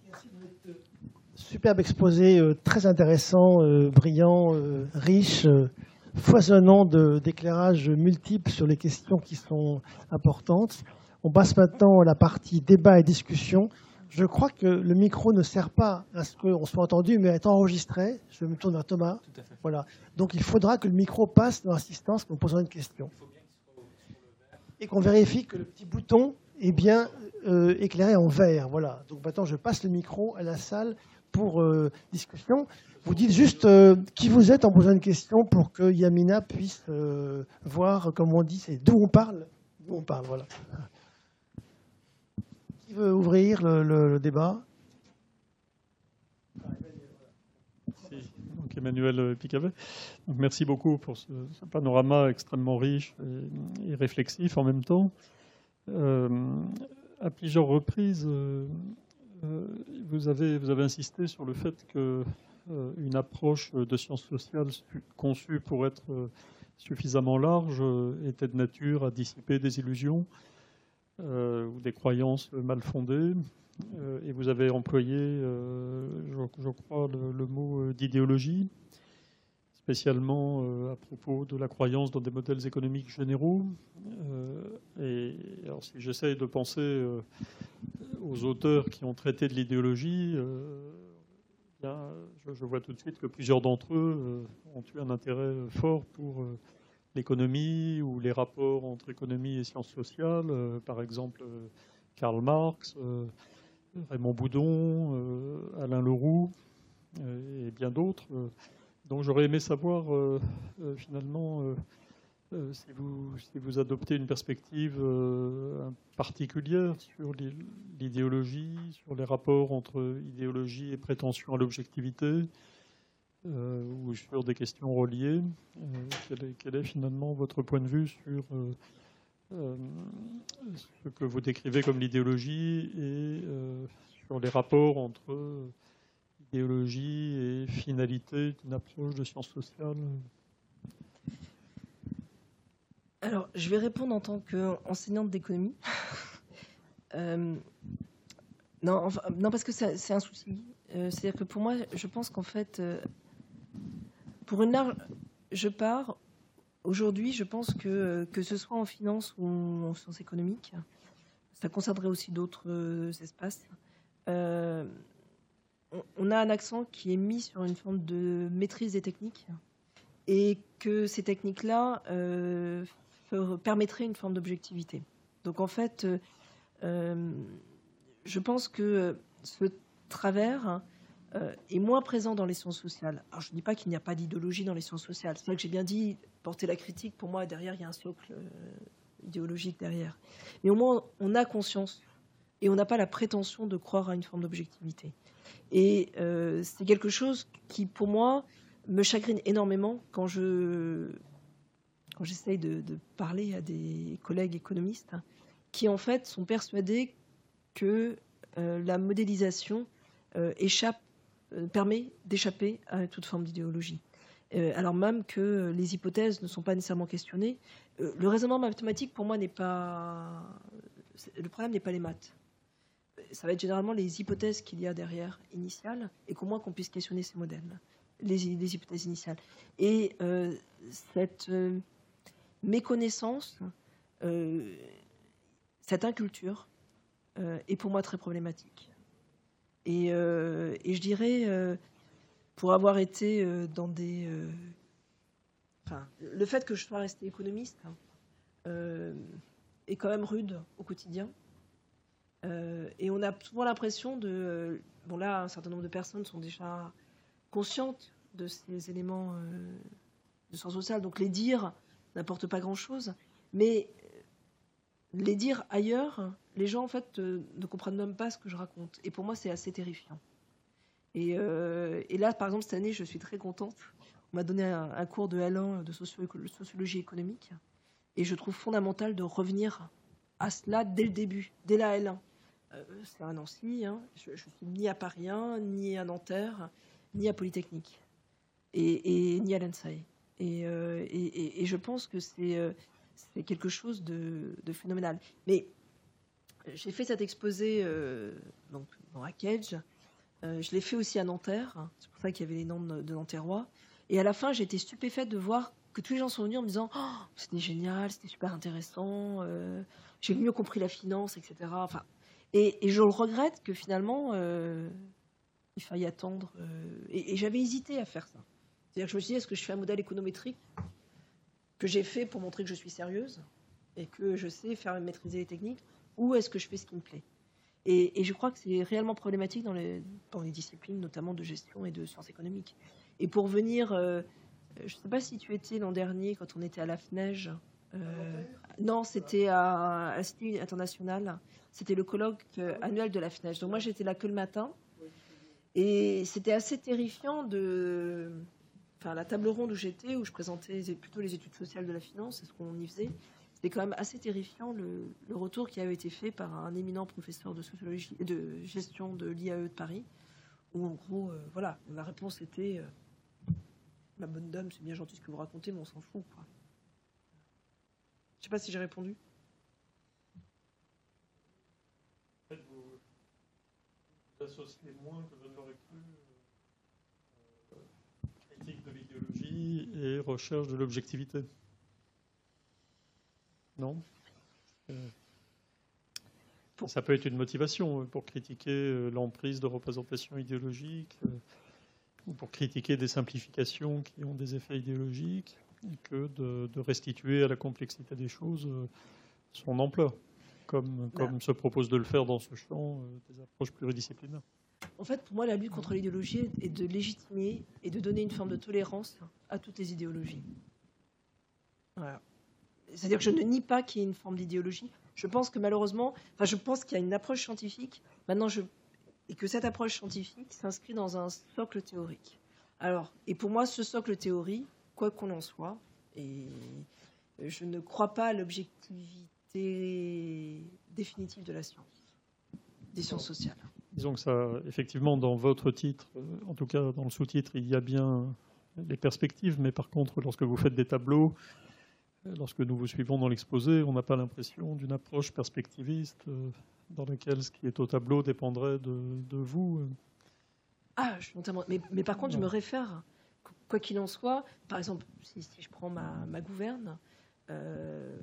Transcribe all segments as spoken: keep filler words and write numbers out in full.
Superbe exposé, euh, très intéressant, euh, brillant, euh, riche, euh, foisonnant de- d'éclairages multiples sur les questions qui sont importantes. On passe maintenant à la partie débat et discussion. Je crois que le micro ne sert pas à ce qu'on soit entendu, mais à être enregistré. Je me tourne vers Thomas. Tout à fait. Voilà. Donc il faudra que le micro passe dans l'assistance quand on posera une question. Et qu'on vérifie que le petit bouton est bien euh, éclairé en vert. Voilà. Donc maintenant, je passe le micro à la salle pour euh, discussion. Vous dites juste euh, qui vous êtes en posant une question pour que Yamina puisse euh, voir, comme on dit, c'est d'où on parle. D'où on parle, voilà. Qui veut ouvrir le, le- le débat? Merci. Donc Emmanuel Picavet. Donc merci beaucoup pour ce, ce panorama extrêmement riche et, et réflexif en même temps. Euh, à plusieurs reprises, euh, euh, vous avez, vous avez insisté sur le fait que euh, une approche de sciences sociales conçue pour être euh, suffisamment large euh, était de nature à dissiper des illusions euh, ou des croyances mal fondées. Euh, et vous avez employé, euh, je, je crois, le, le mot d'idéologie, spécialement euh, à propos de la croyance dans des modèles économiques généraux. Euh, et alors, si j'essaye de penser euh, aux auteurs qui ont traité de l'idéologie, euh, bien, je, je vois tout de suite que plusieurs d'entre eux euh, ont eu un intérêt fort pour euh, l'économie ou les rapports entre économie et sciences sociales. Euh, par exemple, euh, Karl Marx, euh, Raymond Boudon, euh, Alain Leroux euh, et bien d'autres. Donc j'aurais aimé savoir euh, euh, finalement euh, euh, si, vous, si vous adoptez une perspective euh, particulière sur l'idéologie, sur les rapports entre idéologie et prétention à l'objectivité, euh, ou sur des questions reliées. Euh, quel, est, quel est finalement votre point de vue sur euh, euh, ce que vous décrivez comme l'idéologie et euh, sur les rapports entre idéologie et finalité d'une approche de sciences sociales? Alors, je vais répondre en tant qu'enseignante d'économie. euh, non, enfin, non, parce que c'est un souci. Euh, C'est-à-dire que pour moi, je pense qu'en fait, euh, pour une large part, aujourd'hui, je pense que, que ce soit en finance ou en sciences économiques, ça concernerait aussi d'autres euh, espaces, euh, on, on a un accent qui est mis sur une forme de maîtrise des techniques et que ces techniques-là euh, permettraient une forme d'objectivité. Donc en fait, euh, je pense que ce travers euh, est moins présent dans les sciences sociales. Alors je ne dis pas qu'il n'y a pas d'idéologie dans les sciences sociales. C'est vrai que j'ai bien dit, porter la critique, pour moi, derrière, il y a un socle euh, idéologique derrière. Mais au moins, on a conscience et on n'a pas la prétention de croire à une forme d'objectivité. Et euh, c'est quelque chose qui, pour moi, me chagrine énormément quand je quand j'essaye de, de parler à des collègues économistes qui, en fait, sont persuadés que euh, la modélisation euh, échappe, euh, permet d'échapper à toute forme d'idéologie. Euh, alors même que les hypothèses ne sont pas nécessairement questionnées. Euh, le raisonnement mathématique, pour moi, n'est pas... Le problème n'est pas les maths. Ça va être généralement les hypothèses qu'il y a derrière, initiales, et qu'au moins qu'on puisse questionner ces modèles, les, les hypothèses initiales. Et euh, cette euh, méconnaissance, euh, cette inculture, euh, est pour moi très problématique. Et, euh, et je dirais, euh, pour avoir été euh, dans des... Euh, enfin, le fait que je sois restée économiste euh, est quand même rude au quotidien. Euh, et on a souvent l'impression de... Euh, bon là, un certain nombre de personnes sont déjà conscientes de ces éléments euh, de sciences sociales, donc les dire n'apporte pas grand-chose. Mais les dire ailleurs, les gens en fait euh, ne comprennent même pas ce que je raconte. Et pour moi, c'est assez terrifiant. Et, euh, et là, par exemple, cette année, je suis très contente. On m'a donné un, un cours de L un de socio sociologie économique. Et je trouve fondamental de revenir à cela dès le début, dès la L un. Euh, c'est à Nancy, hein. je ne suis ni à Paris un, ni à Nanterre, ni à Polytechnique, et, et ni à l'ENSAE. Et, euh, et, et, et je pense que c'est euh, quelque chose de, de phénoménal. Mais j'ai fait cet exposé euh, donc, dans Hackage, Euh, je l'ai fait aussi à Nanterre. C'est pour ça qu'il y avait les noms de, de Nanterrois. Et à la fin, j'ai été stupéfaite de voir que tous les gens sont venus en me disant oh, « c'était génial, c'était super intéressant, euh, j'ai mieux compris la finance, et cetera » Enfin, et, et je le regrette que finalement, euh, il faille attendre. Euh, et, et j'avais hésité à faire ça. C'est-à-dire que je me suis dit, est-ce que je fais un modèle économétrique que j'ai fait pour montrer que je suis sérieuse et que je sais faire maîtriser les techniques, ou est-ce que je fais ce qui me plaît ? et, et je crois que c'est réellement problématique dans les, dans les disciplines, notamment de gestion et de sciences économiques. Et pour venir... Euh, je ne sais pas si tu étais l'an dernier, quand on était à la F N E J. Euh, non, c'était à, à la Cité internationale. C'était le colloque annuel de la F N E J. Donc moi, j'étais là que le matin. Et c'était assez terrifiant de... Enfin, la table ronde où j'étais, où je présentais plutôt les études sociales de la finance, c'est ce qu'on y faisait. C'était quand même assez terrifiant le, le retour qui avait été fait par un éminent professeur de sociologie, de gestion de l'I A E de Paris, où en gros, euh, voilà, la réponse était... Euh, ma bonne dame, c'est bien gentil ce que vous racontez, mais on s'en fout, quoi. Je ne sais pas si j'ai répondu. En fait, vous, vous associez moins que je ne l'aurais cru euh, critique de l'idéologie et recherche de l'objectivité. Non euh, pour... Ça peut être une motivation pour critiquer l'emprise de représentations idéologiques, ou pour critiquer des simplifications qui ont des effets idéologiques, que de, de restituer à la complexité des choses euh, son ampleur, comme, comme se propose de le faire dans ce champ euh, des approches pluridisciplinaires. En fait, pour moi, la lutte contre l'idéologie est de légitimer et de donner une forme de tolérance à toutes les idéologies. Voilà. C'est-à-dire que je ne nie pas qu'il y ait une forme d'idéologie. Je pense que malheureusement, enfin, je pense qu'il y a une approche scientifique. Maintenant, je et que cette approche scientifique s'inscrit dans un socle théorique. Alors, et pour moi, ce socle théorique, quoi qu'on en soit, et je ne crois pas à l'objectivité définitive de la science, des sciences sociales. Disons que ça, effectivement, dans votre titre, en tout cas dans le sous-titre, il y a bien les perspectives, mais par contre, lorsque vous faites des tableaux, lorsque nous vous suivons dans l'exposé, on n'a pas l'impression d'une approche perspectiviste dans laquelle ce qui est au tableau dépendrait de, de vous. Ah, je suis entièrement... mais, mais par contre, je me réfère, quoi qu'il en soit, par exemple, si, si je prends ma, ma gouverne, euh,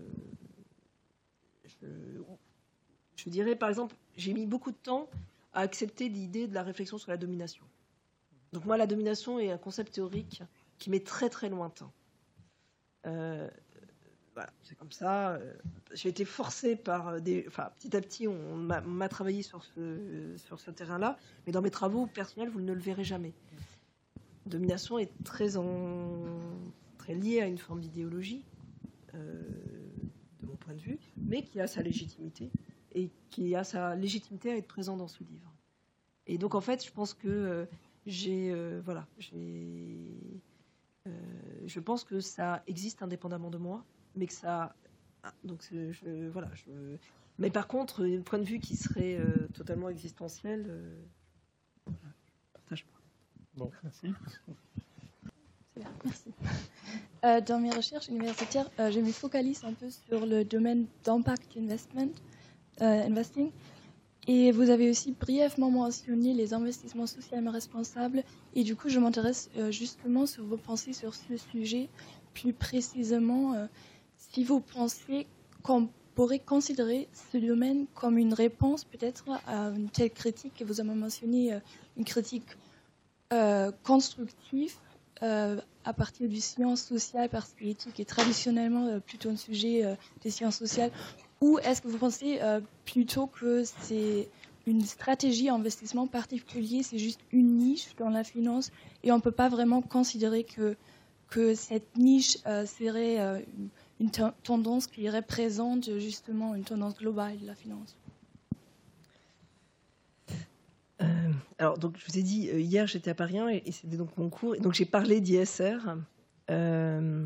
je, je dirais, par exemple, j'ai mis beaucoup de temps à accepter l'idée de la réflexion sur la domination. Donc moi, la domination est un concept théorique qui m'est très très lointain. Euh, Voilà, c'est comme ça. J'ai été forcée par des... Enfin, petit à petit, on m'a, on m'a travaillé sur ce, sur ce terrain-là, mais dans mes travaux personnels, vous ne le verrez jamais. La domination est très, en... très liée à une forme d'idéologie, euh, de mon point de vue, mais qui a sa légitimité, et qui a sa légitimité à être présent dans ce livre. Et donc, en fait, je pense que euh, j'ai... Euh, voilà, j'ai... Euh, je pense que ça existe indépendamment de moi, mais que ça, donc je, voilà. Je, mais par contre, un point de vue qui serait euh, totalement existentiel, euh, je ne partage pas. Bon, merci. C'est bien, merci. Euh, dans mes recherches universitaires, euh, je me focalise un peu sur le domaine d'impact investment, euh, investing, et vous avez aussi brièvement mentionné les investissements socialement responsables, et du coup, je m'intéresse euh, justement sur vos pensées sur ce sujet, plus précisément. Euh, Si vous pensez qu'on pourrait considérer ce domaine comme une réponse peut-être à une telle critique que vous avez mentionné, une critique euh, constructive euh, à partir du sciences sociales, parce que l'éthique est traditionnellement euh, plutôt un sujet euh, des sciences sociales, ou est-ce que vous pensez euh, plutôt que c'est une stratégie d'investissement particulier, c'est juste une niche dans la finance et on ne peut pas vraiment considérer que, que cette niche euh, serait euh, une une t- tendance qui représente justement une tendance globale de la finance. Euh, alors, donc, je vous ai dit, euh, hier, j'étais à Paris un et, et c'était donc mon cours. Et donc, j'ai parlé d'I S R. Euh,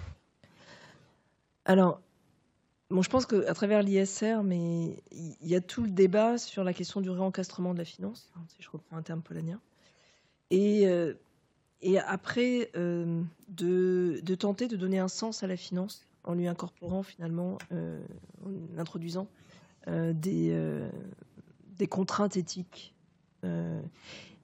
alors, bon, je pense qu'à travers l'I S R, mais il y, y a tout le débat sur la question du réencastrement de la finance, hein, si je reprends un terme polanien. Et... Euh, Et après, euh, de, de tenter de donner un sens à la finance en lui incorporant finalement, euh, en introduisant euh, des, euh, des contraintes éthiques. Euh,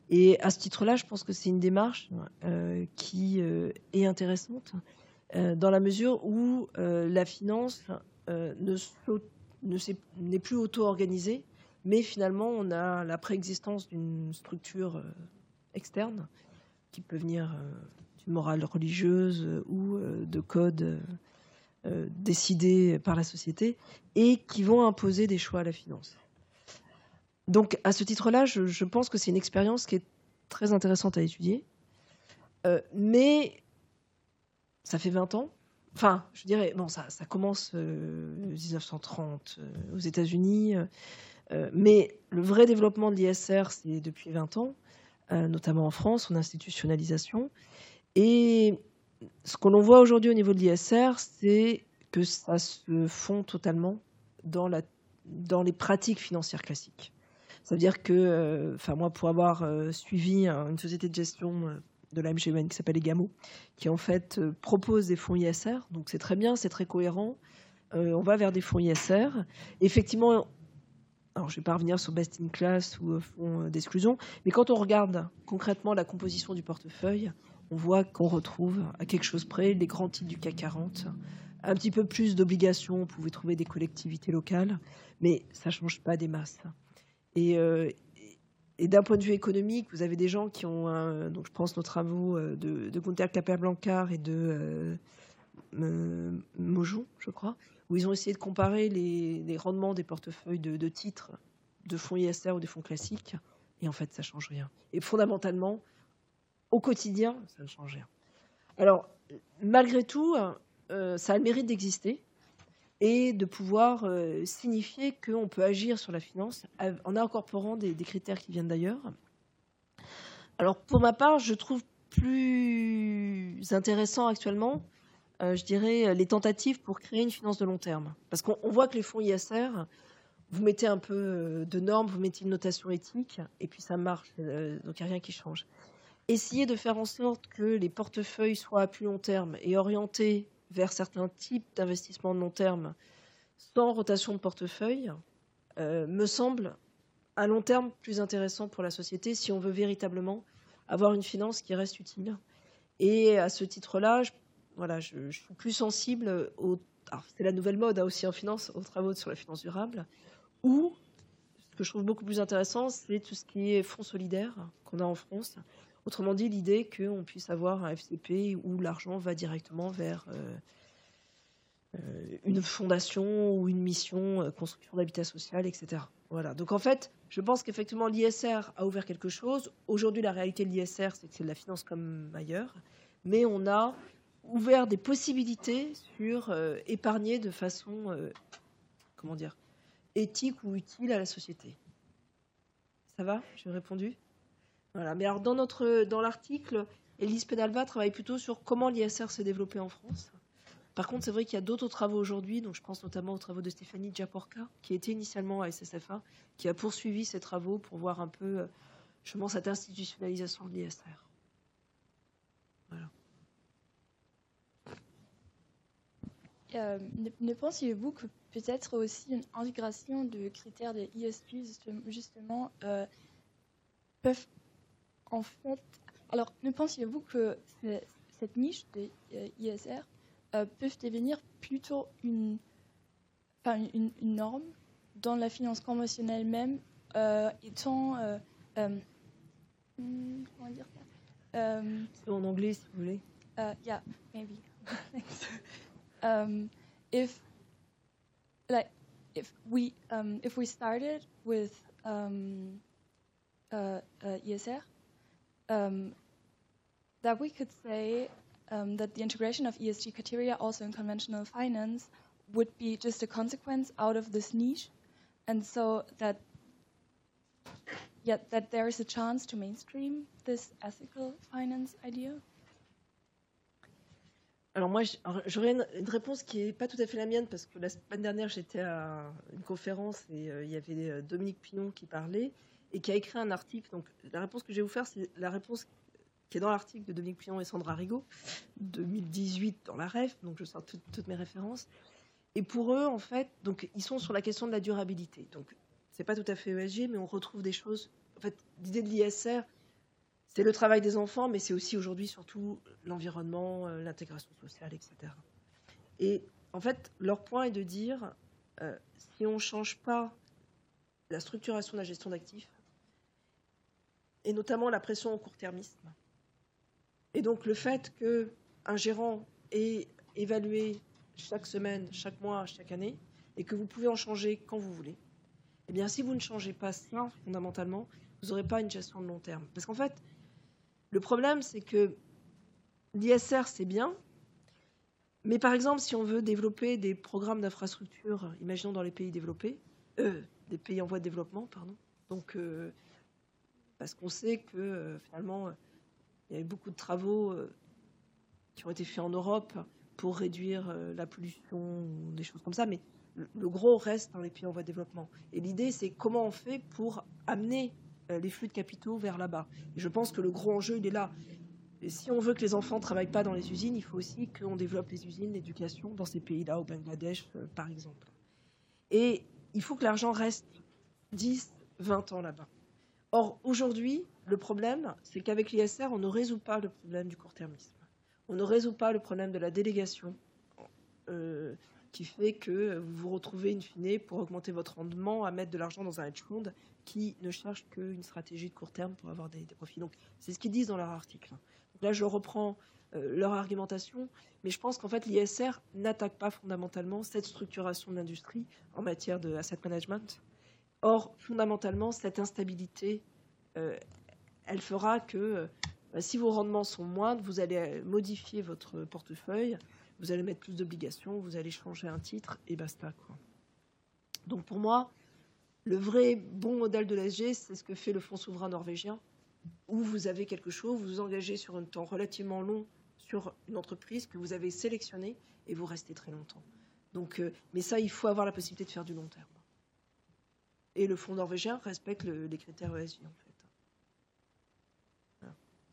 Et à ce titre-là, je pense que c'est une démarche euh, qui euh, est intéressante euh, dans la mesure où euh, la finance euh, ne ne n'est plus auto-organisée, mais finalement, on a la préexistence d'une structure euh, externe qui peut venir euh, d'une morale religieuse euh, ou euh, de codes euh, euh, décidés par la société et qui vont imposer des choix à la finance. Donc, à ce titre-là, je, je pense que c'est une expérience qui est très intéressante à étudier. Euh, mais ça fait vingt ans. Enfin, je dirais, bon, ça, ça commence en euh, dix-neuf cent trente euh, aux États-Unis. Euh, mais le vrai développement de l'I S R, c'est depuis vingt ans, euh, notamment en France, son institutionnalisation. Et ce que l'on voit aujourd'hui au niveau de l'I S R, c'est que ça se fond totalement dans, la, dans les pratiques financières classiques. Ça veut dire que, enfin euh, moi, pour avoir euh, suivi hein, une société de gestion euh, de l'A M G M N qui s'appelle Egamo, qui en fait euh, propose des fonds I S R, donc c'est très bien, c'est très cohérent. Euh, on va vers des fonds I S R. Effectivement, alors je ne vais pas revenir sur best in class ou fonds d'exclusion, mais quand on regarde concrètement la composition du portefeuille, on voit qu'on retrouve à quelque chose près les grands titres du C A C quarante, un petit peu plus d'obligations, vous pouvez trouver des collectivités locales, mais ça ne change pas des masses. Et, euh, et d'un point de vue économique, vous avez des gens qui ont, un, donc je pense nos travaux de, de Gunther Klapper-Blancard et de euh, euh, Mojon, je crois, où ils ont essayé de comparer les, les rendements des portefeuilles de, de titres de fonds I S R ou des fonds classiques, et en fait, ça ne change rien. Et fondamentalement, au quotidien, ça ne change rien. Alors, malgré tout, euh, ça a le mérite d'exister et de pouvoir euh, signifier qu'on peut agir sur la finance en incorporant des, des critères qui viennent d'ailleurs. Alors, pour ma part, je trouve plus intéressant actuellement, euh, je dirais, les tentatives pour créer une finance de long terme. Parce qu'on voit que les fonds I S R, vous mettez un peu de normes, vous mettez une notation éthique, et puis ça marche, euh, donc il n'y a rien qui change. Essayez de faire en sorte que les portefeuilles soient à plus long terme et orientés vers certains types d'investissements de long terme sans rotation de portefeuille, euh, me semble à long terme plus intéressant pour la société si on veut véritablement avoir une finance qui reste utile. Et à ce titre-là, je, voilà, je, je suis plus sensible aux... C'est la nouvelle mode hein, aussi en finance, aux travaux sur la finance durable, ou ce que je trouve beaucoup plus intéressant, c'est tout ce qui est fonds solidaires qu'on a en France. Autrement dit, l'idée qu'on puisse avoir un F C P où l'argent va directement vers euh, euh, une fondation ou une mission, euh, construction d'habitat social, et cetera. Voilà. Donc en fait, je pense qu'effectivement l'I S R a ouvert quelque chose. Aujourd'hui, la réalité de l'I S R, c'est que c'est de la finance comme ailleurs, mais on a ouvert des possibilités sur euh, épargner de façon, euh, comment dire, éthique ou utile à la société. Ça va ? J'ai répondu ? Voilà. Mais alors dans, notre, dans l'article, Élise Penalva travaille plutôt sur comment l'I S R s'est développé en France. Par contre, c'est vrai qu'il y a d'autres travaux aujourd'hui, donc je pense notamment aux travaux de Stéphanie Japorka, qui était initialement à S S F A, qui a poursuivi ses travaux pour voir un peu justement cette institutionnalisation de l'I S R. Voilà. Euh, ne, ne pensiez-vous que peut-être aussi une intégration de critères de E S G justement euh, peuvent en fait... Alors, ne pensiez-vous que cette niche de euh, I S R euh, peuvent devenir plutôt une, enfin, une, une norme dans la finance conventionnelle même, euh, étant... Euh, euh, comment dire ça um, C'est en anglais, si vous voulez. Uh, yeah, maybe. um, if, like, if we um, if we started with um, uh, uh, E S R, um, that we could say um, that the integration of E S G criteria also in conventional finance would be just a consequence out of this niche, and so that yeah, that there is a chance to mainstream this ethical finance idea. Alors moi, j'aurais une, une réponse qui n'est pas tout à fait la mienne, parce que la semaine dernière, j'étais à une conférence et euh, il y avait euh, Dominique Pinon qui parlait et qui a écrit un article. Donc la réponse que je vais vous faire, c'est la réponse qui est dans l'article de Dominique Pinon et Sandra Rigaud, deux mille dix-huit dans la R E F, donc je sors tout, toutes mes références. Et pour eux, en fait, donc, ils sont sur la question de la durabilité. Donc c'est pas tout à fait E S G, mais on retrouve des choses... En fait, l'idée de l'I S R c'est le travail des enfants, mais c'est aussi aujourd'hui surtout l'environnement, euh, l'intégration sociale, et cetera. Et en fait, leur point est de dire, euh, si on ne change pas la structuration de la gestion d'actifs, et notamment la pression au court-termisme, et donc le fait qu'un gérant ait évalué chaque semaine, chaque mois, chaque année, et que vous pouvez en changer quand vous voulez, eh bien, si vous ne changez pas ça, fondamentalement, vous n'aurez pas une gestion de long terme. Parce qu'en fait, le problème, c'est que l'I S R, c'est bien, mais par exemple, si on veut développer des programmes d'infrastructure, imaginons dans les pays développés, euh, des pays en voie de développement, pardon, donc, euh, parce qu'on sait que, euh, finalement, il y a eu beaucoup de travaux euh, qui ont été faits en Europe pour réduire euh, la pollution ou des choses comme ça, mais le, le gros reste dans les pays en voie de développement. Et l'idée, c'est comment on fait pour amener euh, les flux de capitaux vers là-bas. Et je pense que le gros enjeu, il est là. Et si on veut que les enfants ne travaillent pas dans les usines, il faut aussi qu'on développe les usines, l'éducation dans ces pays-là, au Bangladesh, euh, par exemple. Et il faut que l'argent reste dix, vingt ans là-bas. Or, aujourd'hui, le problème, c'est qu'avec l'I S R, on ne résout pas le problème du court-termisme. On ne résout pas le problème de la délégation euh, qui fait que vous vous retrouvez, in fine, pour augmenter votre rendement, à mettre de l'argent dans un hedge fund qui ne cherche qu'une stratégie de court terme pour avoir des, des profits. Donc, c'est ce qu'ils disent dans leur article. Donc là, je reprends euh, leur argumentation, mais je pense qu'en fait, l'I S R n'attaque pas fondamentalement cette structuration de l'industrie en matière de asset management. Or, fondamentalement, cette instabilité, euh, elle fera que euh, si vos rendements sont moindres, vous allez modifier votre portefeuille, vous allez mettre plus d'obligations, vous allez changer un titre et basta, quoi. Donc pour moi, le vrai bon modèle de l'E S G, c'est ce que fait le fonds souverain norvégien, où vous avez quelque chose, vous vous engagez sur un temps relativement long sur une entreprise que vous avez sélectionnée et vous restez très longtemps. Donc, euh, mais ça, il faut avoir la possibilité de faire du long terme. Et le fonds norvégien respecte le, les critères E S G, en fait. Voilà.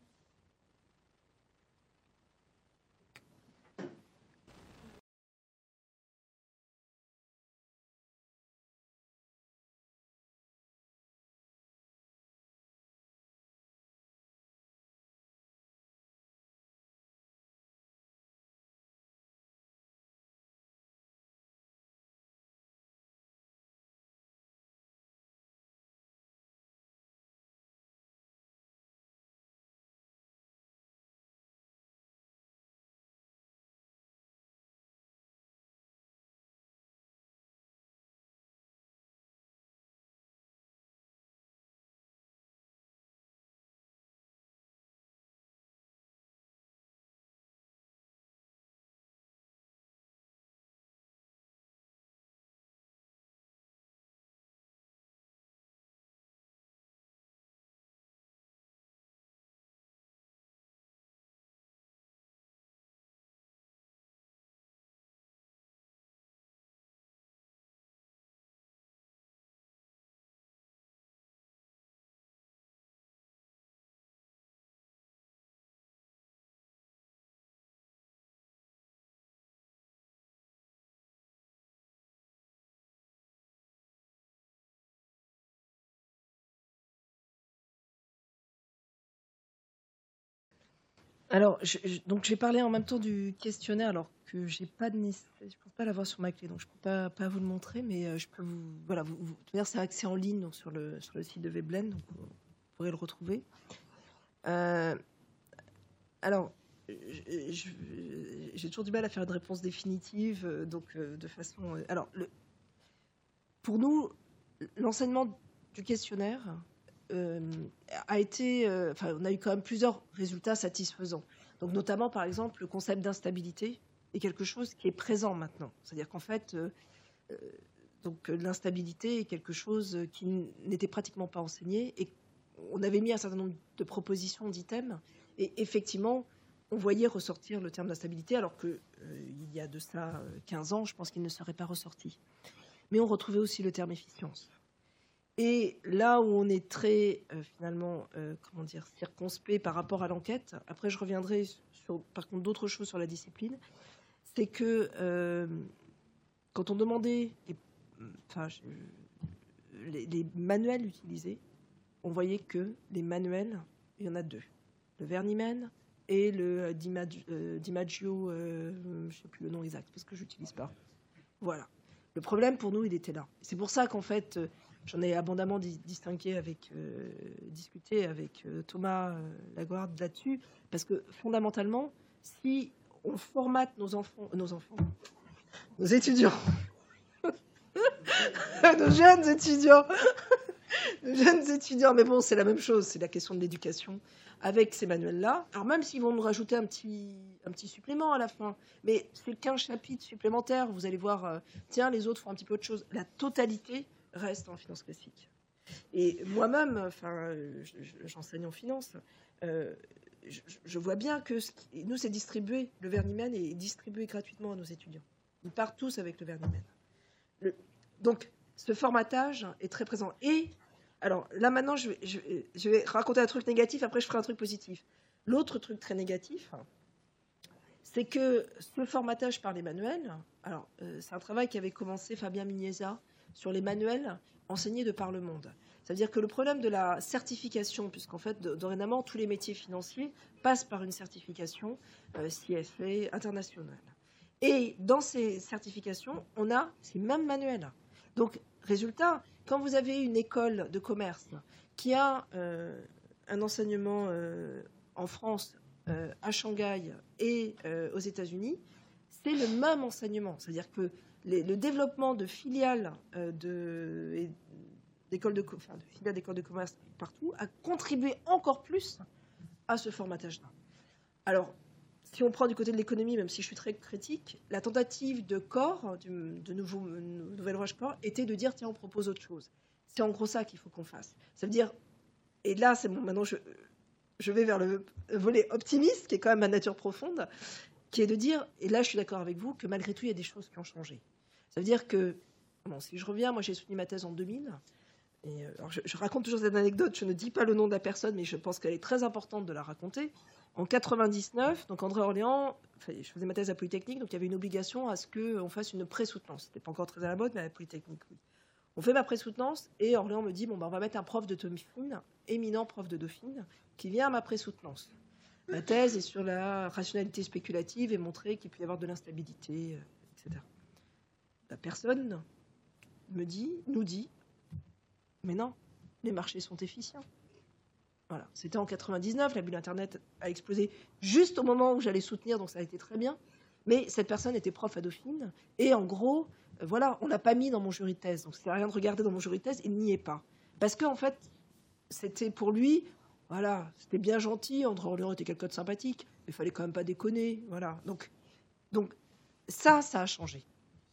Alors, je, je, donc j'ai parlé en même temps du questionnaire, alors que j'ai pas de nécessité, je ne peux pas l'avoir sur ma clé, donc je ne peux pas, pas vous le montrer, mais euh, je peux vous, voilà, vous, vous c'est accès en ligne donc sur le sur le site de Veblen, donc vous pourrez le retrouver. Euh, alors, j'ai toujours du mal à faire une réponse définitive, donc euh, de façon. Euh, alors, le, pour nous, l'enseignement du questionnaire. Euh, a été, euh, enfin, on a eu quand même plusieurs résultats satisfaisants. Donc, notamment, par exemple, le concept d'instabilité est quelque chose qui est présent maintenant. C'est-à-dire qu'en fait, euh, euh, donc l'instabilité est quelque chose qui n'était pratiquement pas enseigné, et on avait mis un certain nombre de propositions, d'items, et effectivement, on voyait ressortir le terme d'instabilité, alors que euh, il y a de ça quinze ans, je pense qu'il ne serait pas ressorti. Mais on retrouvait aussi le terme efficience. Et là où on est très, euh, finalement, euh, comment dire, circonspect par rapport à l'enquête, après je reviendrai sur, par contre, d'autres choses sur la discipline, c'est que euh, quand on demandait les, enfin, les, les manuels utilisés, on voyait que les manuels il y en a deux. Le Vernimen et le Dimag- euh, Dimaggio, euh, je ne sais plus le nom exact parce que je n'utilise pas. Voilà. Le problème pour nous, il était là. C'est pour ça qu'en fait, euh, j'en ai abondamment di- distingué avec, euh, discuté avec euh, Thomas euh, Lagarde là-dessus, parce que fondamentalement, si on formate nos enfants, nos enfants, nos étudiants, nos jeunes étudiants, nos jeunes étudiants, mais bon, c'est la même chose, c'est la question de l'éducation avec ces manuels-là. Alors même s'ils vont nous rajouter un petit, un petit supplément à la fin, mais c'est quinze chapitres supplémentaires, vous allez voir, euh, tiens, les autres font un petit peu autre chose. La totalité reste en finance classique. Et moi-même, enfin, j'enseigne en finance, euh, je, je vois bien que ce qui, nous, c'est distribué, le Vernimen est distribué gratuitement à nos étudiants. Ils partent tous avec le Vernimen. Le, donc, ce formatage est très présent. Et alors là, maintenant, je vais, je, je vais raconter un truc négatif, après je ferai un truc positif. L'autre truc très négatif, c'est que ce formatage par les manuels, alors euh, c'est un travail qui avait commencé Fabien Mignesa sur les manuels enseignés de par le monde. C'est-à-dire que le problème de la certification, puisqu'en fait, dorénavant, tous les métiers financiers passent par une certification euh, C F A internationale. Et dans ces certifications, on a ces mêmes manuels. Donc, résultat, quand vous avez une école de commerce qui a euh, un enseignement euh, en France, euh, à Shanghai et euh, aux États-Unis, c'est le même enseignement. C'est-à-dire que les, le développement de filiales euh, de, et d'écoles de, enfin, de filiales d'écoles de commerce partout a contribué encore plus à ce formatage-là. Alors, si on prend du côté de l'économie, même si je suis très critique, la tentative de corps, du, de nouveau, nouvel ouvrage corps, était de dire tiens, on propose autre chose. C'est en gros ça qu'il faut qu'on fasse. Ça veut dire, et là, c'est bon, maintenant je, je vais vers le volet optimiste, qui est quand même ma nature profonde, qui est de dire, et là je suis d'accord avec vous, que malgré tout, il y a des choses qui ont changé. Ça veut dire que, bon, si je reviens, moi j'ai soutenu ma thèse en deux mille. Et, alors je, je raconte toujours cette anecdote, je ne dis pas le nom de la personne, mais je pense qu'elle est très importante de la raconter. En quatre-vingt-dix-neuf, donc André Orléans, enfin, je faisais ma thèse à Polytechnique, donc il y avait une obligation à ce qu'on fasse une pré-soutenance. C'était pas encore très à la mode, mais à la Polytechnique, oui. On fait ma pré-soutenance et Orléans me dit bon, ben, on va mettre un prof de Dauphine, éminent prof de Dauphine, qui vient à ma pré-soutenance. Ma thèse est sur la rationalité spéculative et montrer qu'il peut y avoir de l'instabilité, et cetera. La personne me dit, nous dit, mais non, les marchés sont efficients. Voilà. C'était en quatre-vingt-dix-neuf, la bulle Internet a explosé juste au moment où j'allais soutenir, donc ça a été très bien. Mais cette personne était prof à Dauphine, et en gros, euh, voilà, on l'a pas mis dans mon jury de thèse. Donc, ça sert à rien de regarder dans mon jury de thèse, il n'y est pas. Parce qu'en fait, c'était pour lui, voilà, c'était bien gentil, André Orléans était quelqu'un de sympathique, mais il fallait quand même pas déconner, voilà. Donc, donc ça, ça a changé.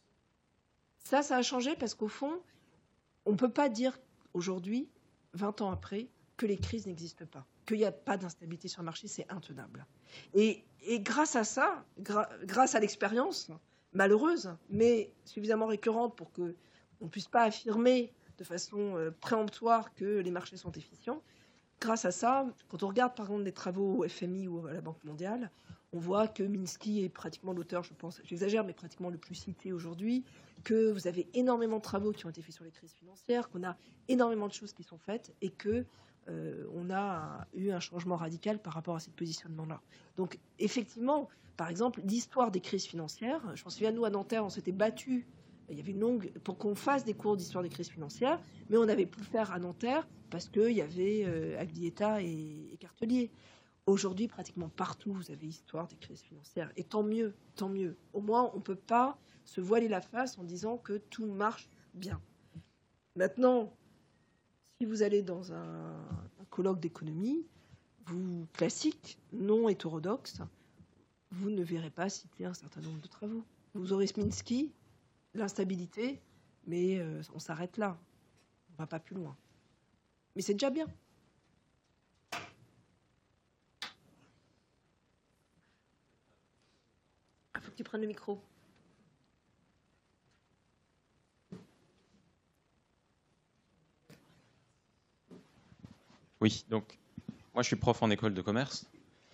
Ça, ça a changé parce qu'au fond, on ne peut pas dire aujourd'hui, vingt ans après, que les crises n'existent pas, qu'il n'y a pas d'instabilité sur le marché, c'est intenable. Et, et grâce à ça, gra- grâce à l'expérience malheureuse, mais suffisamment récurrente pour qu'on ne puisse pas affirmer de façon euh, préemptoire que les marchés sont efficients, grâce à ça, quand on regarde par exemple des travaux au F M I ou à la Banque mondiale, on voit que Minsky est pratiquement l'auteur, je pense, j'exagère, mais pratiquement le plus cité aujourd'hui, que vous avez énormément de travaux qui ont été faits sur les crises financières, qu'on a énormément de choses qui sont faites et que Euh, on a eu un changement radical par rapport à ce positionnement-là. Donc, effectivement, par exemple, l'histoire des crises financières, je m'en souviens, nous, à Nanterre, on s'était battus, il y avait une longue, pour qu'on fasse des cours d'histoire des crises financières, mais on avait pu le faire à Nanterre parce qu'il y avait euh, Aglietta et, et Cartelier. Aujourd'hui, pratiquement partout, vous avez histoire des crises financières. Et tant mieux, tant mieux. Au moins, on ne peut pas se voiler la face en disant que tout marche bien. Maintenant, si vous allez dans un, un colloque d'économie, vous classique, non hétérodoxe, vous ne verrez pas citer un certain nombre de travaux. Vous aurez Sminsky, l'instabilité, mais euh, on s'arrête là. On ne va pas plus loin. Mais c'est déjà bien. Il faut que tu prennes le micro. Oui, donc moi je suis prof en école de commerce.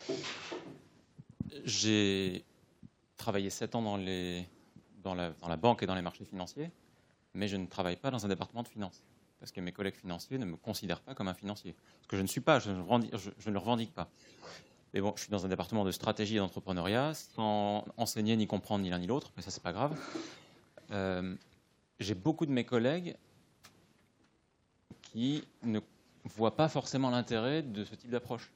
J'ai travaillé sept ans dans, les, dans, la, dans la banque et dans les marchés financiers, mais je ne travaille pas dans un département de finance. parce que mes collègues financiers ne me considèrent pas comme un financier. Ce que je ne suis pas, je ne, revendique, je, je ne le revendique pas. Mais bon, je suis dans un département de stratégie et d'entrepreneuriat, sans enseigner ni comprendre ni l'un ni l'autre, mais ça, c'est pas grave. Euh, j'ai beaucoup de mes collègues qui ne voient pas forcément l'intérêt de ce type d'approche.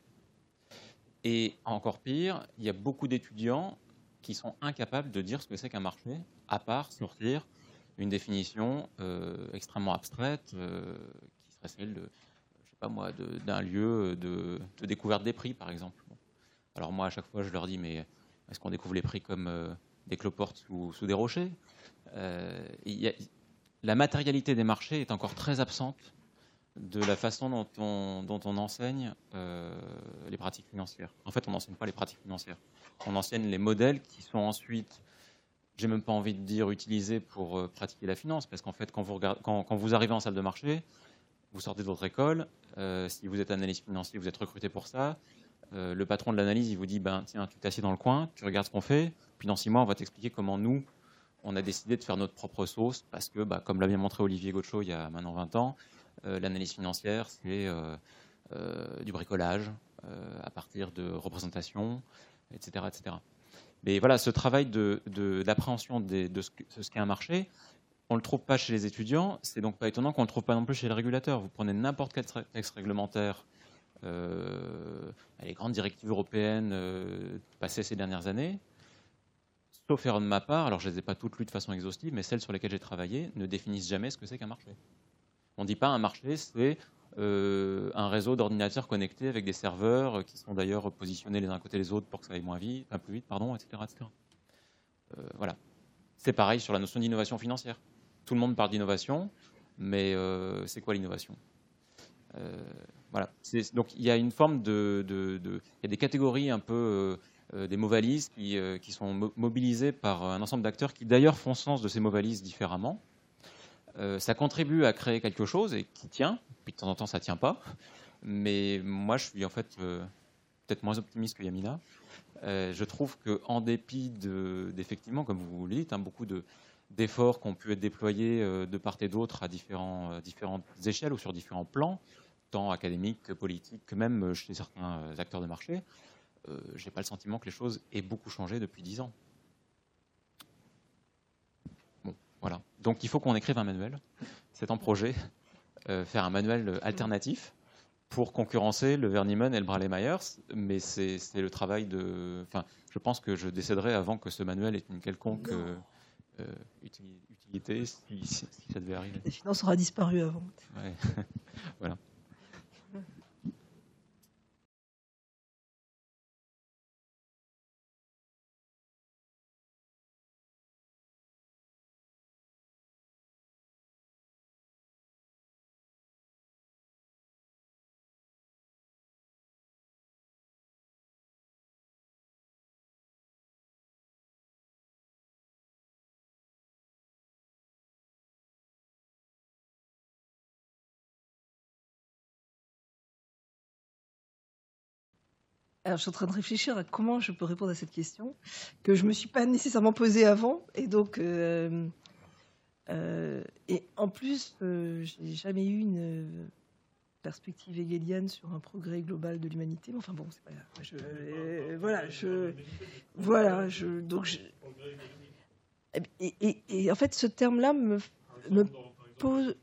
Et encore pire, il y a beaucoup d'étudiants qui sont incapables de dire ce que c'est qu'un marché, à part sortir une définition euh, extrêmement abstraite euh, qui serait celle de, je sais pas moi, de, d'un lieu de, de découverte des prix, par exemple. Bon. Alors moi, à chaque fois, je leur dis, mais est-ce qu'on découvre les prix comme euh, des cloportes sous, sous des rochers euh, y a, La matérialité des marchés est encore très absente de la façon dont on, dont on enseigne euh, les pratiques financières. En fait, on n'enseigne pas les pratiques financières. On enseigne les modèles qui sont ensuite, j'ai même pas envie de dire utilisés pour euh, pratiquer la finance, parce qu'en fait, quand vous, regardez, quand, quand vous arrivez en salle de marché, vous sortez de votre école, euh, si vous êtes analyste financier, vous êtes recruté pour ça, euh, le patron de l'analyse, il vous dit, ben, tiens, tu t'assieds dans le coin, tu regardes ce qu'on fait, puis dans six mois, on va t'expliquer comment nous, on a décidé de faire notre propre sauce, parce que, bah, comme l'a bien montré Olivier Gaucho il y a maintenant vingt ans, Euh, l'analyse financière, c'est euh, euh, du bricolage euh, à partir de représentations, et cetera, et cetera. Mais voilà, ce travail de, de, d'appréhension de, de ce, ce qu'est un marché, on ne le trouve pas chez les étudiants. C'est donc pas étonnant qu'on ne le trouve pas non plus chez les régulateurs. Vous prenez n'importe quel texte réglementaire, euh, les grandes directives européennes euh, passées ces dernières années, sauf erreur de ma part, alors je ne les ai pas toutes lues de façon exhaustive, mais celles sur lesquelles j'ai travaillé ne définissent jamais ce que c'est qu'un marché. On ne dit pas un marché, c'est euh, un réseau d'ordinateurs connectés avec des serveurs qui sont d'ailleurs positionnés les uns à côté des autres pour que ça aille moins vite, un plus vite, pardon, et cetera, et cetera. Euh, voilà. C'est pareil sur la notion d'innovation financière. Tout le monde parle d'innovation, mais euh, c'est quoi l'innovation ? euh, Voilà. C'est, donc il y a une forme de, de, de, il y a des catégories un peu euh, des mots valises qui, euh, qui sont mo- mobilisées par un ensemble d'acteurs qui d'ailleurs font sens de ces mots valises différemment. Euh, ça contribue à créer quelque chose et qui tient, puis de temps en temps ça ne tient pas, mais moi je suis en fait euh, peut-être moins optimiste que Yamina. Euh, je trouve qu'en dépit de, d'effectivement, comme vous le dites, hein, beaucoup de, d'efforts qui ont pu être déployés euh, de part et d'autre à différents, euh, différentes échelles ou sur différents plans, tant académiques que politiques, que même chez certains acteurs de marché, euh, je n'ai pas le sentiment que les choses aient beaucoup changé depuis dix ans. Voilà. Donc il faut qu'on écrive un manuel. C'est en projet, euh, faire un manuel alternatif pour concurrencer le Verniman et le Braley-Myers, mais c'est, c'est le travail de... Enfin, je pense que je décéderai avant que ce manuel ait une quelconque euh, euh, utilité, si, si, si ça devait arriver. La finance aura disparu avant. Ouais. Voilà. Alors, je suis en train de réfléchir à comment je peux répondre à cette question que je ne me suis pas nécessairement posée avant. Et donc, euh, euh, et en plus, euh, je n'ai jamais eu une perspective hegelienne sur un progrès global de l'humanité. Mais enfin bon, c'est pas grave. Je, euh, voilà, je, voilà, je, donc je, et, et, et en fait, ce terme-là me, me pose.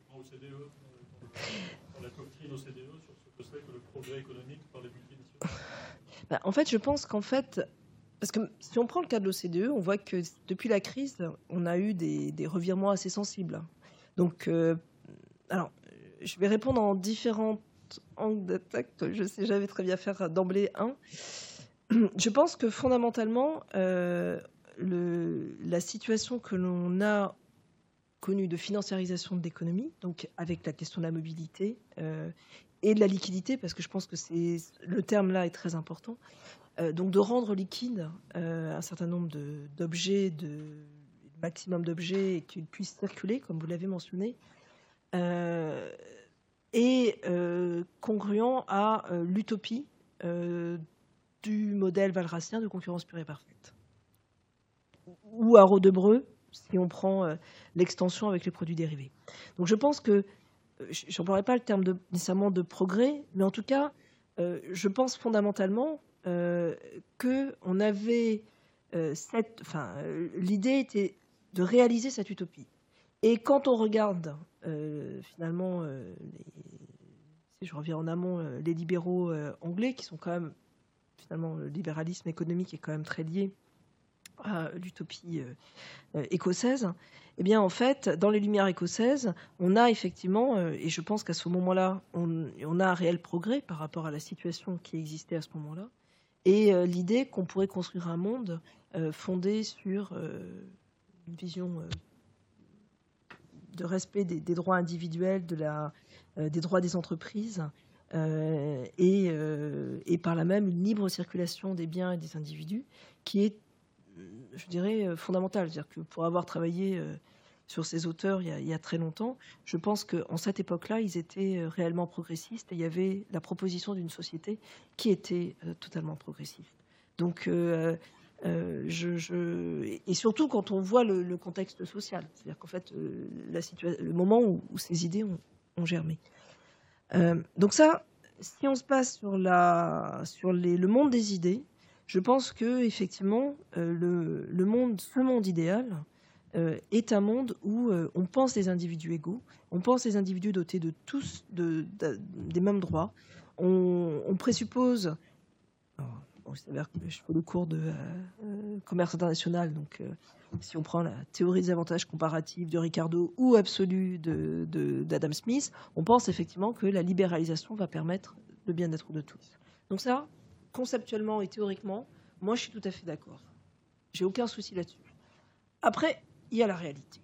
La doctrine O C D E sur ce que c'est que le progrès économique par les multinationales. Bah, en fait, je pense qu'en fait, parce que si on prend le cas de l'O C D E, on voit que depuis la crise, on a eu des, des revirements assez sensibles. Donc, euh, alors, je vais répondre en différents angles d'attaque. Je ne sais jamais très bien faire d'emblée un. Je pense que fondamentalement, euh, le, la situation que l'on a connue de financiarisation de l'économie, donc avec la question de la mobilité, euh, et de la liquidité, parce que je pense que c'est, le terme là est très important, euh, donc de rendre liquide euh, un certain nombre de, d'objets, de maximum d'objets, et qu'ils puissent circuler, comme vous l'avez mentionné, euh, et euh, congruent à euh, l'utopie euh, du modèle walrasien de concurrence pure et parfaite. Ou à Rodebreu, si on prend euh, l'extension avec les produits dérivés. Donc je pense que je n'emploierai pas le terme de, nécessairement de progrès, mais en tout cas, euh, je pense fondamentalement euh, qu'on avait euh, cette... Enfin, euh, l'idée était de réaliser cette utopie. Et quand on regarde, euh, finalement, euh, les, si je reviens en amont, euh, les libéraux euh, anglais, qui sont quand même, finalement, le libéralisme économique est quand même très lié à l'utopie euh, écossaise, eh bien, en fait, dans les Lumières écossaises, on a effectivement, euh, et je pense qu'à ce moment-là, on, on a un réel progrès par rapport à la situation qui existait à ce moment-là, et euh, l'idée qu'on pourrait construire un monde euh, fondé sur euh, une vision euh, de respect des, des droits individuels, de la, euh, des droits des entreprises, euh, et, euh, et par là même une libre circulation des biens et des individus, qui est, je dirais, fondamentale. C'est-à-dire que pour avoir travaillé euh, sur ces auteurs il y, a, il y a très longtemps, je pense qu'en cette époque-là, ils étaient réellement progressistes et il y avait la proposition d'une société qui était euh, totalement progressiste. Donc, euh, euh, je, je... et surtout quand on voit le, le contexte social, c'est-à-dire qu'en fait, euh, la situa- le moment où, où ces idées ont, ont germé. Euh, donc ça, si on se passe sur, la, sur les, le monde des idées, je pense que effectivement, euh, le, le monde, ce monde idéal euh, est un monde où euh, on pense les individus égaux, on pense les individus dotés de tous de, de, des mêmes droits. On, on présuppose, alors, bon, il s'avère que je fais le cours de euh, commerce international, donc euh, si on prend la théorie des avantages comparatifs de Ricardo ou absolue de, de, d'Adam Smith, on pense effectivement que la libéralisation va permettre le bien-être de tous. Donc ça, conceptuellement et théoriquement, moi, je suis tout à fait d'accord. J'ai aucun souci là-dessus. Après, il y a la réalité.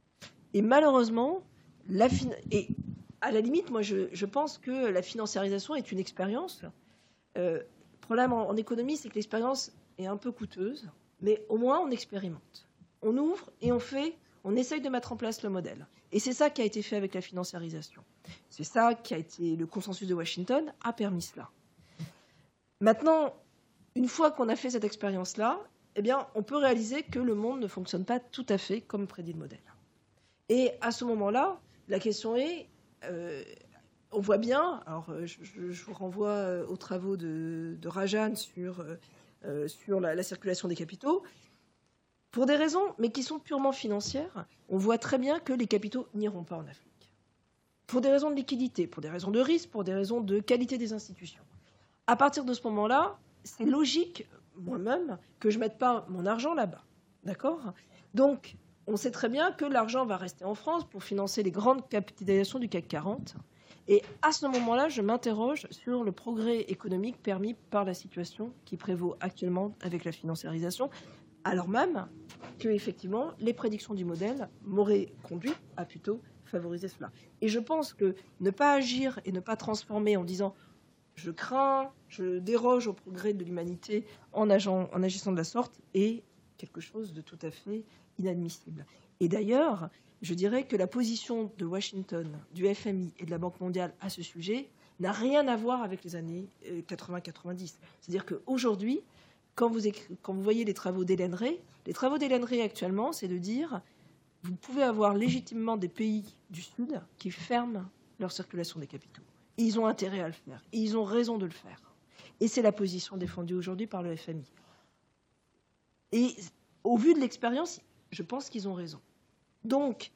Et malheureusement, la fin... et à la limite, moi, je, je pense que la financiarisation est une expérience. Euh, le problème en, en économie, c'est que l'expérience est un peu coûteuse, mais au moins, on expérimente. On ouvre et on fait, on essaye de mettre en place le modèle. Et c'est ça qui a été fait avec la financiarisation. C'est ça qui a été, le consensus de Washington a permis cela. Maintenant, une fois qu'on a fait cette expérience-là, eh bien, on peut réaliser que le monde ne fonctionne pas tout à fait comme prédit le modèle. Et à ce moment-là, la question est, euh, on voit bien, alors je, je, je vous renvoie aux travaux de, de Rajan sur, euh, sur la, la circulation des capitaux, pour des raisons, mais qui sont purement financières, on voit très bien que les capitaux n'iront pas en Afrique. Pour des raisons de liquidité, pour des raisons de risque, pour des raisons de qualité des institutions. À partir de ce moment-là, c'est logique, moi-même, que je ne mette pas mon argent là-bas. D'accord ? Donc, on sait très bien que l'argent va rester en France pour financer les grandes capitalisations du C A C quarante. Et à ce moment-là, je m'interroge sur le progrès économique permis par la situation qui prévaut actuellement avec la financiarisation, alors même que, effectivement, les prédictions du modèle m'auraient conduit à plutôt favoriser cela. Et je pense que ne pas agir et ne pas transformer en disant je crains, je déroge au progrès de l'humanité en, agent, en agissant de la sorte est quelque chose de tout à fait inadmissible. Et d'ailleurs, je dirais que la position de Washington, du F M I et de la Banque mondiale à ce sujet n'a rien à voir avec les années quatre-vingts quatre-vingt-dix. C'est-à-dire qu'aujourd'hui, quand vous, quand vous voyez les travaux d'Hélène Rey, les travaux d'Hélène Rey actuellement, c'est de dire vous pouvez avoir légitimement des pays du Sud qui ferment leur circulation des capitaux. Et ils ont intérêt à le faire. Et ils ont raison de le faire. Et c'est la position défendue aujourd'hui par le F M I. Et au vu de l'expérience, je pense qu'ils ont raison. Donc,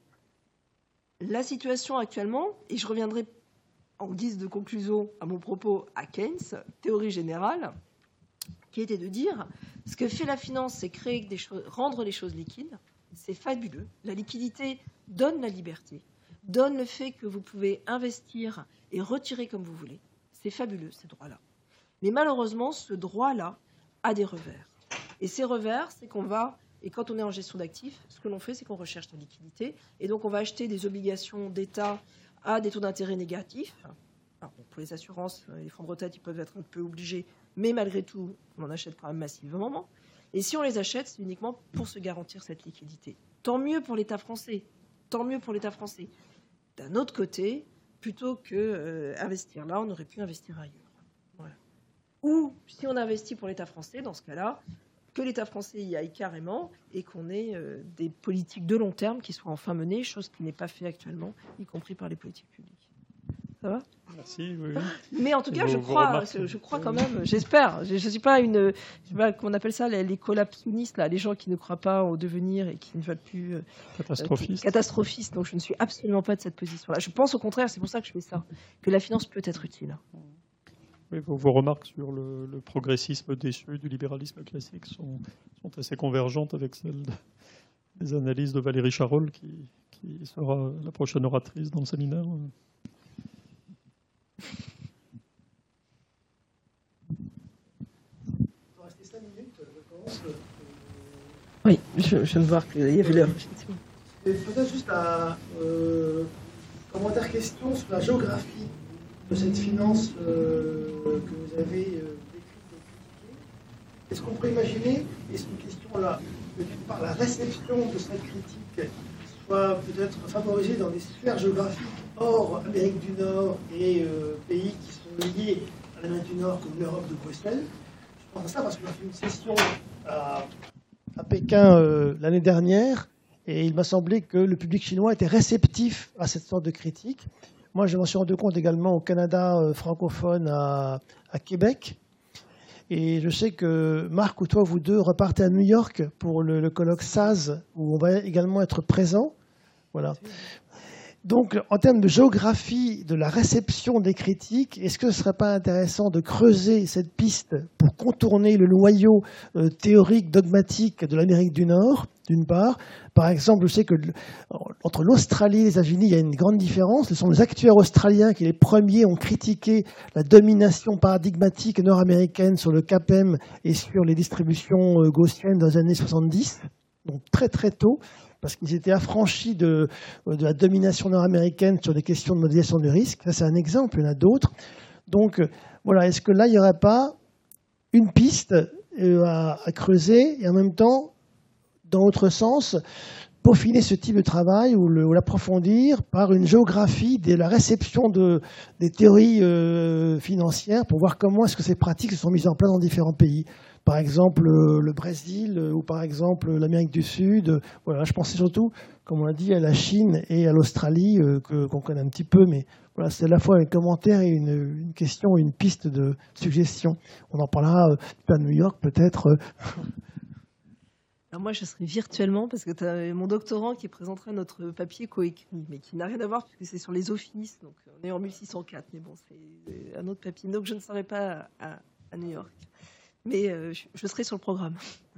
la situation actuellement, et je reviendrai en guise de conclusion à mon propos à Keynes, théorie générale, qui était de dire ce que fait la finance, c'est créer des choses, rendre les choses liquides. C'est fabuleux. La liquidité donne la liberté, donne le fait que vous pouvez investir et retirer comme vous voulez. C'est fabuleux, ces droits-là. Mais malheureusement, ce droit-là a des revers. Et ces revers, c'est qu'on va, et quand on est en gestion d'actifs, ce que l'on fait, c'est qu'on recherche la liquidité. Et donc, on va acheter des obligations d'État à des taux d'intérêt négatifs. Alors, pour les assurances, les fonds de retraite, ils peuvent être un peu obligés, mais malgré tout, on en achète quand même massivement. Et si on les achète, c'est uniquement pour se garantir cette liquidité. Tant mieux pour l'État français. Tant mieux pour l'État français. D'un autre côté, plutôt que euh, investir là, on aurait pu investir ailleurs. Voilà. Ou, si on investit pour l'État français, dans ce cas-là, que l'État français y aille carrément et qu'on ait euh, des politiques de long terme qui soient enfin menées, chose qui n'est pas faite actuellement, y compris par les politiques publiques. Ça va? Merci. Oui, oui. Mais en tout cas, Vos- je vos crois, remarques. je crois quand même, j'espère. Je ne suis pas une, je sais pas comment on appelle ça, les, les collapsionnistes, là, les gens qui ne croient pas au devenir et qui ne veulent plus. euh, Catastrophiste. Catastrophiste. Donc je ne suis absolument pas de cette position-là. Je pense au contraire, c'est pour ça que je fais ça, que la finance peut être utile. Oui, vos, vos remarques sur le, le progressisme déçu du libéralisme classique sont, sont assez convergentes avec celles de- des analyses de Valérie Charol, qui, qui sera la prochaine oratrice dans le séminaire. Il va rester cinq minutes, je pense. Oui, je, je viens de voir qu'il y avait l'heure. Et peut-être juste un euh, commentaire question sur la géographie de cette finance euh, que vous avez euh, décrite et critiquée. Est-ce qu'on peut imaginer, et c'est une question là, que d'une part la réception de cette critique soit peut-être favorisée dans des sphères géographiques hors Amérique du Nord et euh, pays qui sont liés à l'Amérique du Nord comme l'Europe de Bruxelles. Je pense à ça parce que j'ai fait une session à, à Pékin euh, l'année dernière. Et il m'a semblé que le public chinois était réceptif à cette sorte de critique. Moi, je m'en suis rendu compte également au Canada euh, francophone à, à Québec. Et je sais que Marc ou toi, vous deux, repartez à New York pour le, le colloque S A Z, où on va également être présent. Voilà. Donc, en termes de géographie de la réception des critiques, est-ce que ce ne serait pas intéressant de creuser cette piste pour contourner le noyau euh, théorique, dogmatique de l'Amérique du Nord, d'une part? Par exemple, je sais que entre l'Australie et les États-Unis, il y a une grande différence. Ce sont les actuaires australiens qui, les premiers, ont critiqué la domination paradigmatique nord-américaine sur le C A P E M et sur les distributions euh, gaussiennes dans les années soixante-dix, donc très très tôt, parce qu'ils étaient affranchis de, de la domination nord-américaine sur des questions de modélisation du risque. Ça, c'est un exemple, il y en a d'autres. Donc, voilà, est-ce que là, il n'y aurait pas une piste euh, à, à creuser et en même temps, dans l'autre sens, peaufiner ce type de travail ou, le, ou l'approfondir par une géographie de la réception de, des théories euh, financières pour voir comment est-ce que ces pratiques se sont mises en place dans différents pays. Par exemple, le, le Brésil ou par exemple l'Amérique du Sud. Voilà, je pensais surtout, comme on l'a dit, à la Chine et à l'Australie, euh, que, qu'on connaît un petit peu, mais voilà, c'est à la fois un commentaire et une, une question, une piste de suggestion. On en parlera euh, à New York peut-être. Euh, Alors moi, je serai virtuellement parce que tu as mon doctorant qui présentera notre papier coécrit, mais qui n'a rien à voir puisque c'est sur les offices. Donc on est en mille six cent quatre, mais bon, c'est un autre papier. Donc je ne serai pas à, à New York, mais euh, je, je serai sur le programme.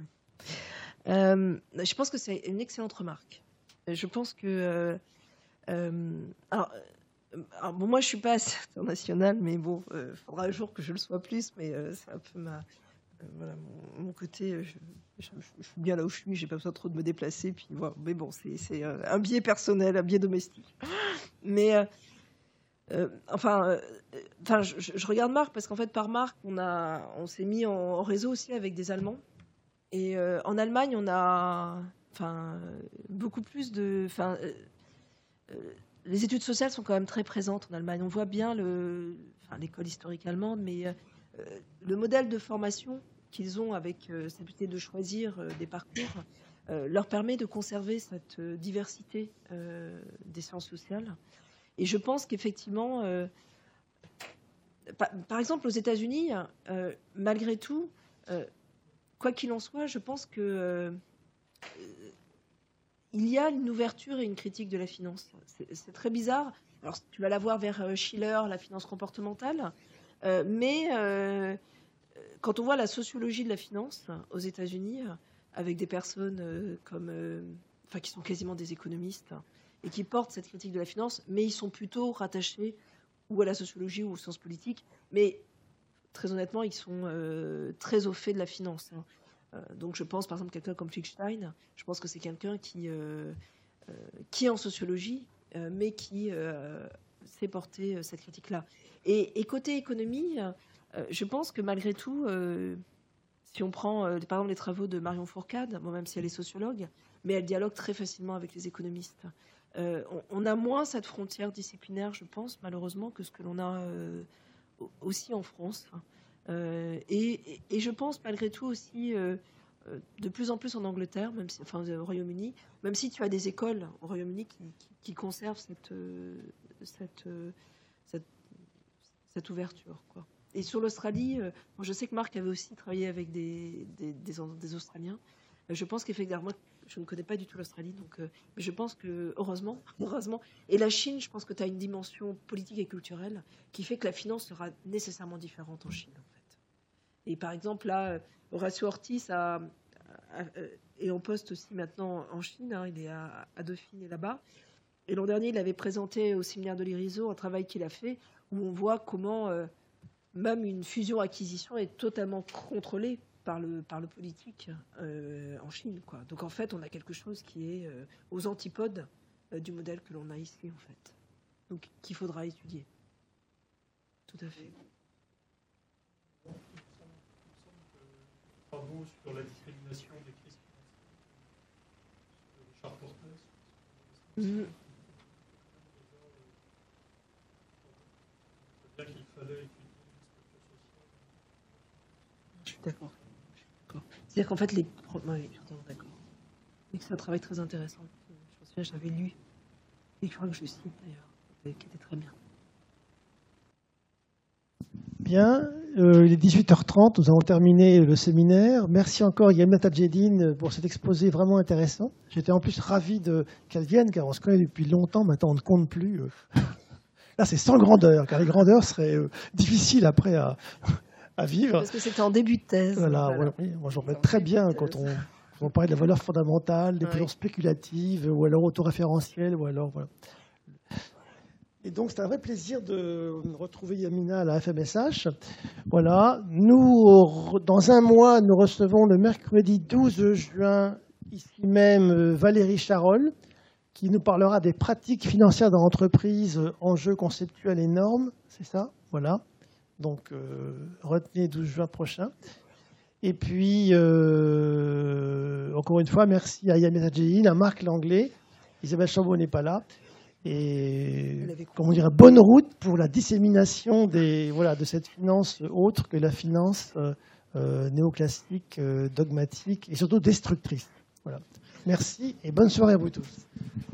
Euh, je pense que c'est une excellente remarque. Je pense que euh, euh, alors, alors bon, moi je suis pas assez internationale, mais bon, il euh, faudra un jour que je le sois plus. Mais euh, c'est un peu ma euh, voilà, mon, mon côté. Je, je, je suis bien là où je suis, j'ai pas besoin trop de me déplacer. Puis voilà. Mais bon, c'est, c'est un biais personnel, un biais domestique. Mais euh, euh, enfin, euh, enfin, je, je regarde Marc parce qu'en fait, par Marc, on a, on s'est mis en, en réseau aussi avec des Allemands. Et euh, en Allemagne, on a, enfin, beaucoup plus de, enfin, euh, euh, les études sociales sont quand même très présentes en Allemagne. On voit bien le, enfin, l'école historique allemande, mais euh, le modèle de formation qu'ils ont avec euh, cette possibilité de choisir euh, des parcours euh, leur permet de conserver cette euh, diversité euh, des sciences sociales. Et je pense qu'effectivement, euh, par, par exemple aux États-Unis, euh, malgré tout, euh, quoi qu'il en soit, je pense que euh, il y a une ouverture et une critique de la finance. C'est, c'est très bizarre. Alors tu vas la voir vers Schiller, la finance comportementale, euh, mais euh, quand on voit la sociologie de la finance aux États-Unis, avec des personnes euh, comme, euh, enfin, qui sont quasiment des économistes et qui portent cette critique de la finance, mais ils sont plutôt rattachés ou à la sociologie ou aux sciences politiques, mais très honnêtement, ils sont euh, très au fait de la finance. Hein. Euh, donc je pense par exemple quelqu'un comme Lichtenstein, je pense que c'est quelqu'un qui, euh, euh, qui est en sociologie, euh, mais qui euh, sait porter euh, cette critique-là. Et, et côté économie, euh, je pense que malgré tout, euh, si on prend euh, par exemple les travaux de Marion Fourcade, bon, même si elle est sociologue, mais elle dialogue très facilement avec les économistes. Euh, on, on a moins cette frontière disciplinaire, je pense, malheureusement, que ce que l'on a euh, aussi en France. Euh, et, et, et je pense malgré tout aussi euh, de plus en plus en Angleterre, même si, enfin au Royaume-Uni, même si tu as des écoles au Royaume-Uni qui, qui, qui conservent cette, cette, cette cette ouverture, quoi. Et sur l'Australie, euh, bon, je sais que Marc avait aussi travaillé avec des, des, des, des Australiens. Euh, je pense qu'effectivement, moi, je ne connais pas du tout l'Australie, donc, euh, mais je pense que, heureusement, heureusement, et la Chine, je pense que tu as une dimension politique et culturelle qui fait que la finance sera nécessairement différente en Chine, en fait. Et par exemple, là, Horacio Ortiz a, a, a, est en poste aussi maintenant en Chine, hein, il est à, à Dauphine et là-bas. Et l'an dernier, il avait présenté au séminaire de l'Iriso un travail qu'il a fait, où on voit comment euh, même une fusion-acquisition est totalement contrôlée par le, par le politique euh, en Chine, quoi. Donc en fait, on a quelque chose qui est euh, aux antipodes euh, du modèle que l'on a ici, en fait. Donc qu'il faudra étudier. Tout à fait. Travaux sur la discrimination des crises financières. Richard Portes. Mmh. Qu'il fallait Je suis d'accord. C'est-à-dire qu'en fait, les. Oui, je suis d'accord. Et que c'est un travail très intéressant. Je me souviens, j'avais lu, et je crois que je cite d'ailleurs, qui était très bien. Bien, euh, il est dix-huit heures trente, nous avons terminé le séminaire. Merci encore Yamina Tadjedine pour cet exposé vraiment intéressant. J'étais en plus ravi de qu'elle vienne, car on se connaît depuis longtemps, maintenant on ne compte plus. Là, c'est sans grandeur, car les grandeurs seraient euh, difficiles après à, à vivre. Parce que c'était en début de thèse. Voilà, voilà. Oui, moi j'en mets très bien quand on, quand on parlait de la valeur fondamentale, des positions oui. spéculatives, ou alors autoréférentielles, ou alors voilà. Et donc, c'est un vrai plaisir de retrouver Yamina à la F M S H. Voilà. Nous, dans un mois, nous recevons le mercredi douze juin, ici même, Valérie Charol, qui nous parlera des pratiques financières dans l'entreprise, enjeux conceptuels et normes. C'est ça? Voilà. Donc, euh, retenez douze juin prochain. Et puis, euh, encore une fois, merci à Yamina Tadjedine, à Marc Langlais. Isabelle Chambaud n'est pas là. Et comment dire, bonne route pour la dissémination des, voilà, de cette finance autre que la finance euh, euh, néoclassique, euh, dogmatique et surtout destructrice. Voilà. Merci et bonne soirée à vous tous.